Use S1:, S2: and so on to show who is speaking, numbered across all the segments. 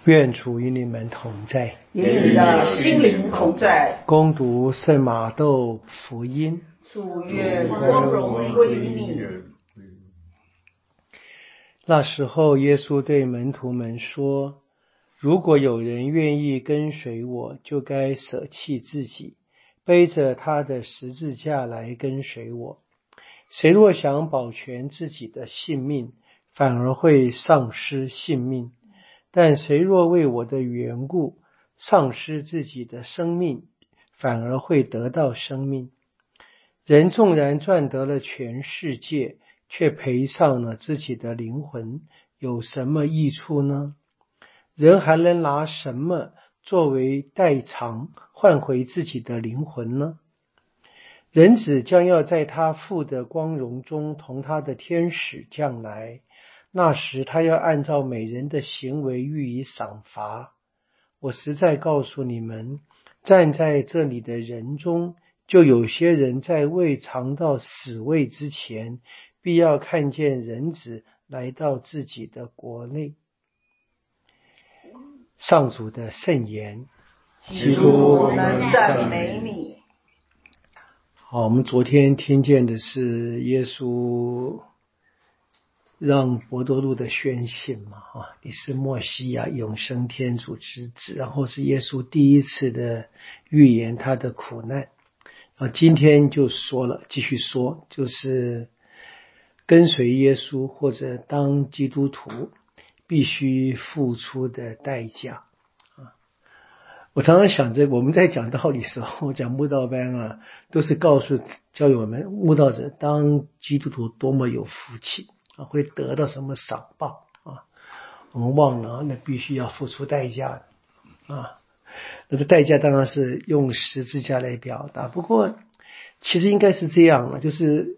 S1: 愿主与你们同在，
S2: 与你的心灵同在。
S1: 恭读圣马窦福音。
S2: 主愿光荣归于你。
S1: 那时候，耶稣对门徒们说：如果有人愿意跟随我，就该舍弃自己，背着他的十字架来跟随我。谁若想保全自己的性命，反而会丧失性命。但谁若为我的缘故丧失自己的生命，反而会得到生命。人纵然赚得了全世界，却赔上了自己的灵魂，有什么益处呢？人还能拿什么作为代偿换回自己的灵魂呢？人子将要在他父的光荣中同他的天使降来，那时他要按照每人的行为予以赏罚。我实在告诉你们，站在这里的人中，就有些人在未尝到死位之前，必要看见人子来到自己的国内。上主的圣言。
S2: 基督，我们赞美你。
S1: 好，我们昨天听见的是耶稣让伯多禄的宣信嘛，你是默西亚，永生天主之子，然后是耶稣第一次的预言他的苦难。今天就说了，继续说，就是跟随耶稣或者当基督徒必须付出的代价。我常常想着，我们在讲道理的时候，讲慕道班都是教育我们慕道者当基督徒多么有福气会得到什么赏报我们忘了那必须要付出代价的那这代价当然是用十字架来表达。不过其实应该是这样就是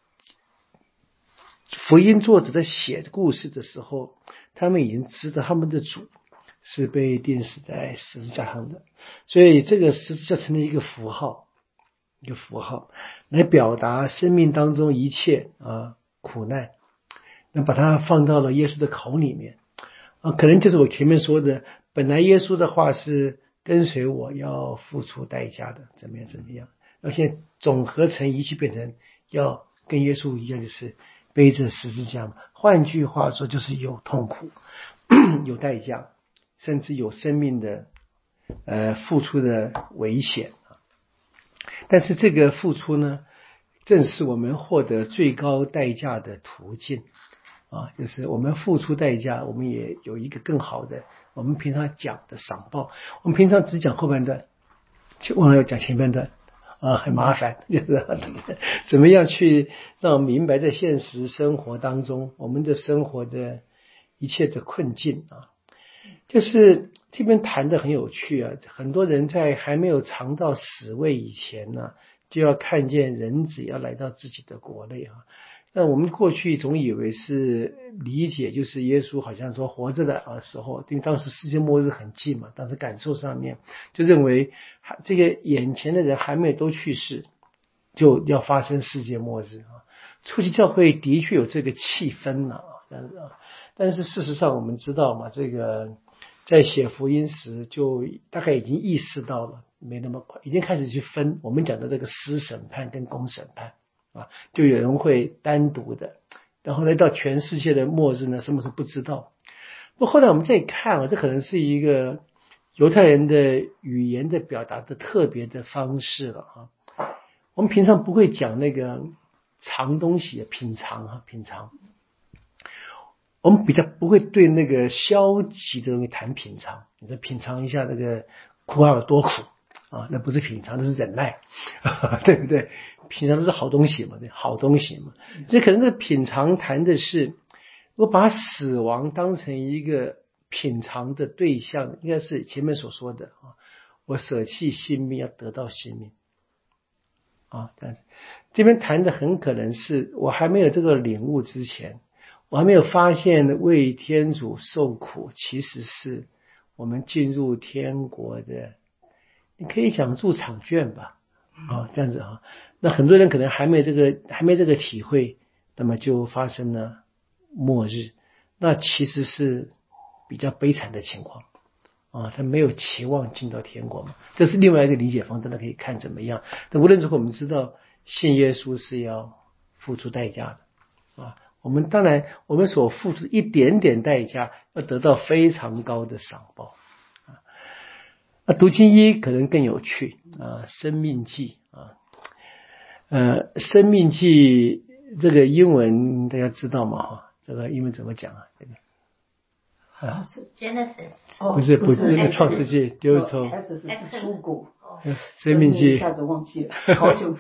S1: 福音作者在写故事的时候，他们已经知道他们的主是被钉死在十字架上的，所以这个十字架成了一个符号来表达生命当中一切苦难，那把它放到了耶稣的口里面可能就是我前面说的，本来耶稣的话是跟随我要付出代价的，怎么样，而现在总合成一句变成要跟耶稣一样，就是背着十字架嘛。换句话说，就是有痛苦有代价，甚至有生命的付出的危险但是这个付出呢，正是我们获得最高代价的途径就是我们付出代价，我们也有一个更好的我们平常讲的赏报。我们平常只讲后半段，就忘了要讲前半段很麻烦，就是怎么样去让我们明白在现实生活当中我们的生活的一切的困境就是这边谈的很有趣很多人在还没有尝到死味以前就要看见人子要来到自己的国内那我们过去总以为是理解，就是耶稣好像说活着的时候，因为当时世界末日很近嘛，当时感受上面就认为这个眼前的人还没有都去世，就要发生世界末日初期教会的确有这个气氛但是事实上我们知道嘛，这个在写福音时就大概已经意识到了，没那么快，已经开始去分我们讲的这个私审判跟公审判就有人会单独的，然后来到全世界的末日呢，什么时候不知道。不过后来我们再看这可能是一个犹太人的语言的表达的特别的方式了我们平常不会讲那个尝东西品尝我们比较不会对那个消极的东西谈品尝。你说品尝一下这个苦有多苦那不是品尝，那是忍耐对不对？品尝的是好东西嘛，好东西嘛。所以可能这品尝谈的是我把死亡当成一个品尝的对象，应该是前面所说的我舍弃性命要得到性命但是这边谈的很可能是我还没有这个领悟之前，我还没有发现为天主受苦其实是我们进入天国的，你可以讲入场券吧这样子那很多人可能还没这个体会，那么就发生了末日，那其实是比较悲惨的情况他没有期望进到天国嘛，这是另外一个理解方，大家可以看怎么样。但无论如何，我们知道信耶稣是要付出代价的我们当然我们所付出一点点代价，要得到非常高的赏报读经一可能更有趣生命记生命记这个英文大家知道吗这个英文怎么讲这个
S2: 是 Genesis，
S1: 不是那个创世纪
S2: ，X 是出谷，
S1: 生命记
S2: 一下子忘记了，好久。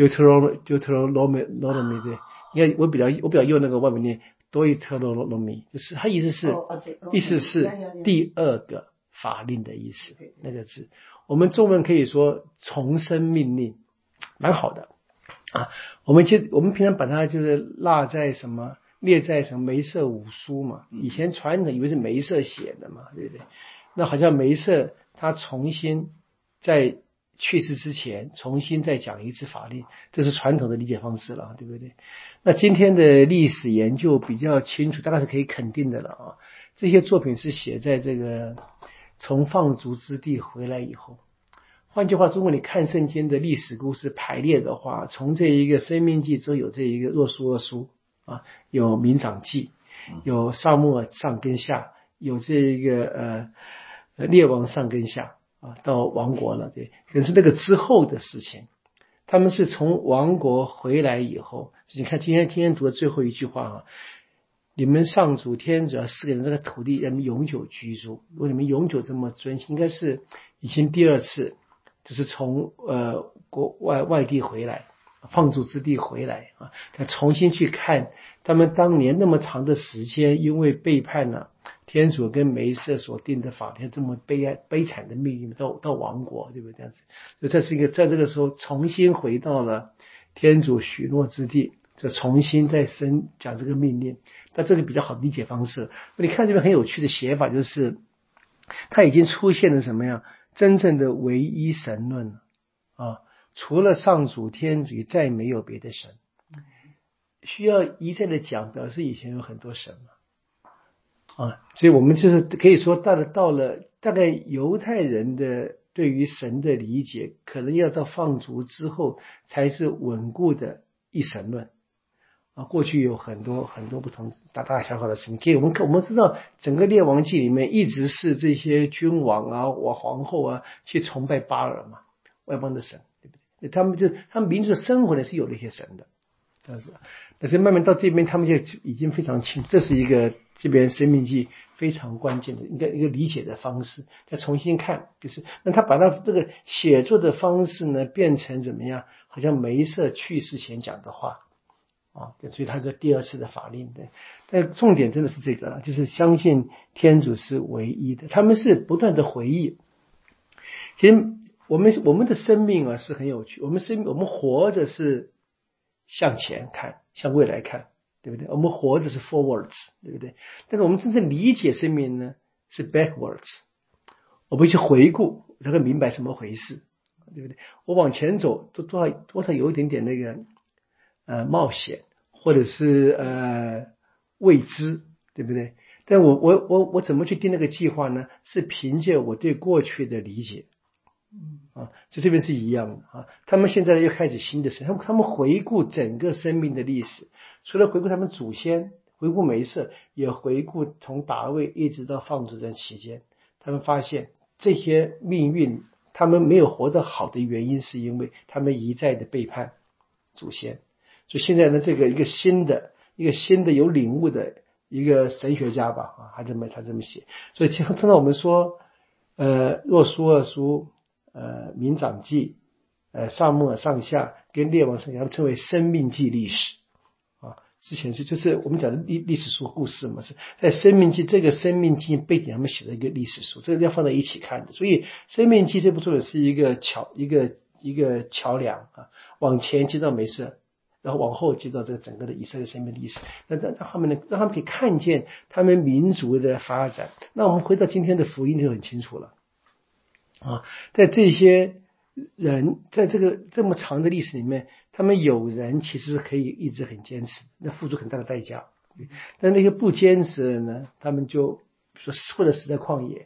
S1: Deuteronomy 应该我比较用那个外文念 Deuteronomy， 就是它意思是第二个法令的意思，那个字我们中文可以说重生命令，蛮好的我们平常把它就是列在什么梅瑟五书嘛，以前传统以为是梅瑟写的嘛，对不对？那好像梅瑟他重新在去世之前重新再讲一次法令，这是传统的理解方式了，对不对？那今天的历史研究比较清楚，大概是可以肯定的了这些作品是写在这个从放逐之地回来以后。换句话说，如果你看圣经的历史故事排列的话，从这一个申命记之后有这一个若书二书有民长记，有撒母耳上跟下，有这一个列王上跟下到亡国了，对。可是那个之后的事情，他们是从亡国回来以后，你看今天读的最后一句话你们上主天主要4个人这个土地人们永久居住，如果你们永久这么遵循，应该是已经第二次就是从外地回来，放逐之地回来再重新去看他们当年那么长的时间，因为背叛了天主跟梅瑟所定的法律，这么悲惨的命运到亡国，对不对？这样子，所以这是一个在这个时候重新回到了天主许诺之地，就重新再讲这个命令。那这个比较好的理解方式。你看这边很有趣的写法，就是它已经出现了什么样真正的唯一神论除了上主天主再没有别的神，需要一再的讲，表示以前有很多神所以我们就是可以说到了大概犹太人的对于神的理解，可能要到放逐之后才是稳固的一神论过去有很多不同大大小小的神，我们知道整个列王记里面一直是这些君王皇后去崇拜巴尔嘛，外邦的神，对不对？他们民族的生活呢是有那些神的，但是慢慢到这边他们就已经非常清楚，这是一个这边生命记非常关键的一个理解的方式，再重新看，就是那他把他这个写作的方式呢变成怎么样，好像梅瑟去世前讲的话所以他是第二次的法令的。但重点真的是这个了，就是相信天主是唯一的，他们是不断的回忆。其实我们的生命是很有趣，我们活着是向前看，向未来看，对不对？我们活着是 forwards， 对不对？但是我们真正理解生命呢是 backwards， 我们去回顾才会明白什么回事，对不对？我往前走多少有一点点那个冒险，或者是未知，对不对？但我怎么去定那个计划呢？是凭借我对过去的理解所以这边是一样的他们现在又开始新的生，他们回顾整个生命的历史，除了回顾他们祖先，回顾梅瑟，也回顾从达味一直到放逐这期间，他们发现这些命运他们没有活得好的原因，是因为他们一再的背叛祖先。所以现在呢，这个一个新的有领悟的一个神学家吧他这么写。所以通常我们说若书二书民长记撒母耳上下跟列王上下，他们称为生命记历史之前就是我们讲的历史书故事嘛，是在生命记这个生命记背景他们写的一个历史书，这个要放在一起看的。所以生命记这部作品是一个桥梁往前接到梅瑟，然后往后接到这个整个的以色列生命历史，那让他们可以看见他们民族的发展。那我们回到今天的福音就很清楚了在这些人在这么长的历史里面，他们有人其实可以一直很坚持，那付出很大的代价但那些不坚持的呢，他们就说或者死在旷野，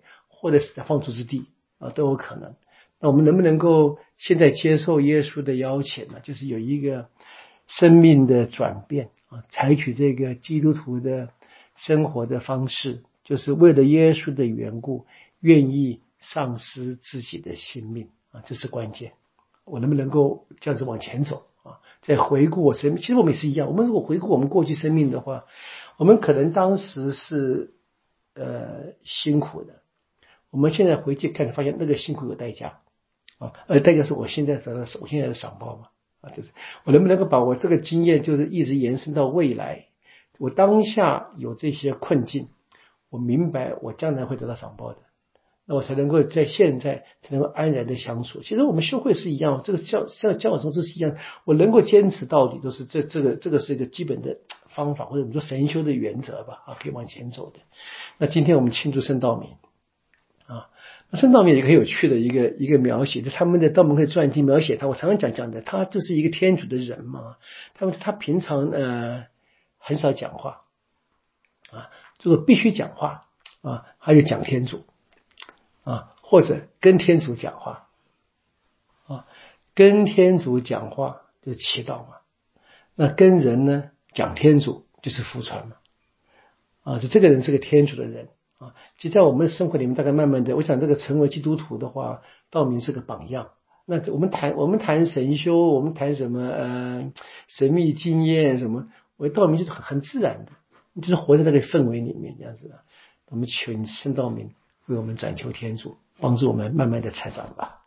S1: 或者死在放逐之地都有可能。那我们能不能够现在接受耶稣的邀请呢？就是有一个生命的转变采取这个基督徒的生活的方式，就是为了耶稣的缘故，愿意丧失自己的性命这是关键。我能不能够这样子往前走再回顾我生命？其实我们也是一样，我们如果回顾我们过去生命的话，我们可能当时是辛苦的，我们现在回去看发现那个辛苦有代价而代价是我现在的赏报嘛就是我能不能够把我这个经验就是一直延伸到未来，我当下有这些困境，我明白我将来会得到赏报的，那我才能够在现在才能够安然的相处。其实我们修会是一样，这个教中这是一样，我能够坚持到底都是这个是一个基本的方法，或者我们说神修的原则吧可以往前走的。那今天我们庆祝圣道明那圣道明也很有趣的一个描写，就他们的道明会传记描写他，我常常讲的，他就是一个天主的人嘛，他平常很少讲话如果必须讲话他就讲天主或者跟天主讲话跟天主讲话就是祈祷嘛，那跟人呢讲天主就是福传嘛这个人是个天主的人其实在我们的生活里面，大概慢慢的，我想这个成为基督徒的话，道明是个榜样。那我们谈神修，我们谈什么神秘经验什么，我道明就是很自然的，就是活在那个氛围里面这样子的。我们求圣道明为我们转求天主，帮助我们慢慢的成长吧。